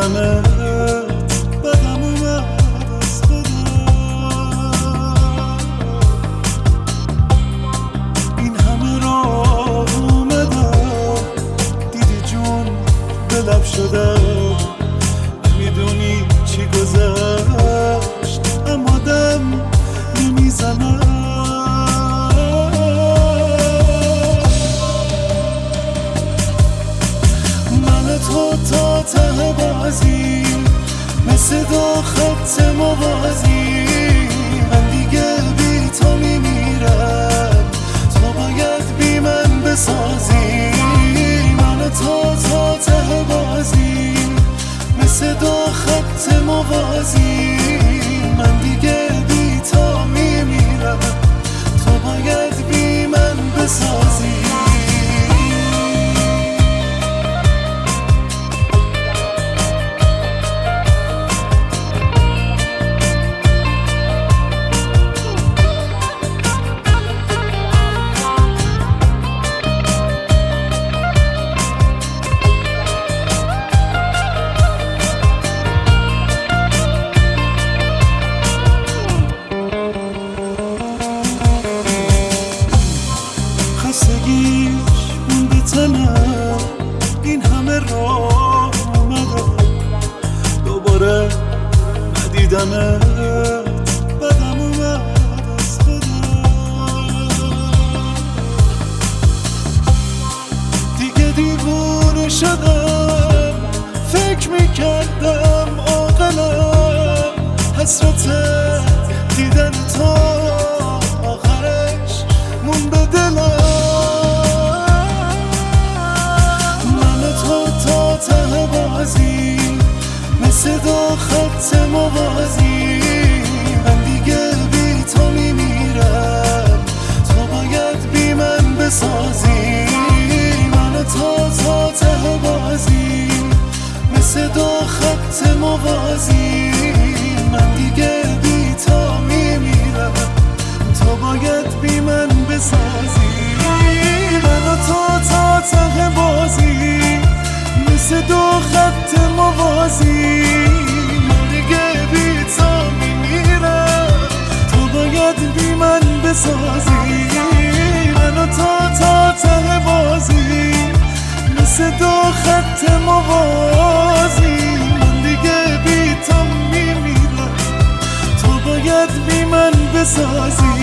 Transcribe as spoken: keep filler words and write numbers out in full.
ندیدمت بدم اومد از خودم. این همه راه اومدم دیدی جون به لب شدم، نمیدونی چی گذشت اما دم نمیزنم. من تو تا ته بازی مثل دو خط موازی، من دیگه بی تو میمیرم، تو باید بی من بسازی. من تو تا ته بازی مثل دو خط موازی، من دیگه بی تو میمیرم، تو باید بی من بسازی. خستگیش مونده تنم، این همه راه اومدم دوباره ندیدمت بدم اومد از خودم. دیگه دیوونه شدم، فکر میکردم عاقلم، حسرت دیدن تو آخرش مون به دلم. ته بازی مثل دو خط موازی، من دیگه بی تو میمیرم، تو باید بی من بسازی. من تو تا ته بازی مثل دو خط موازی، من دیگه بی تو میمیرم، تو باید بی من بسازی. من تو تا ته بازی مثل دو خط موازی، من دیگه بی تو میمیرم، تو باید بی من بسازی. من تو تا ته بازی مثل دو خط موازی، من دیگه بی تو میمیرم، تو باید بی من بسازی.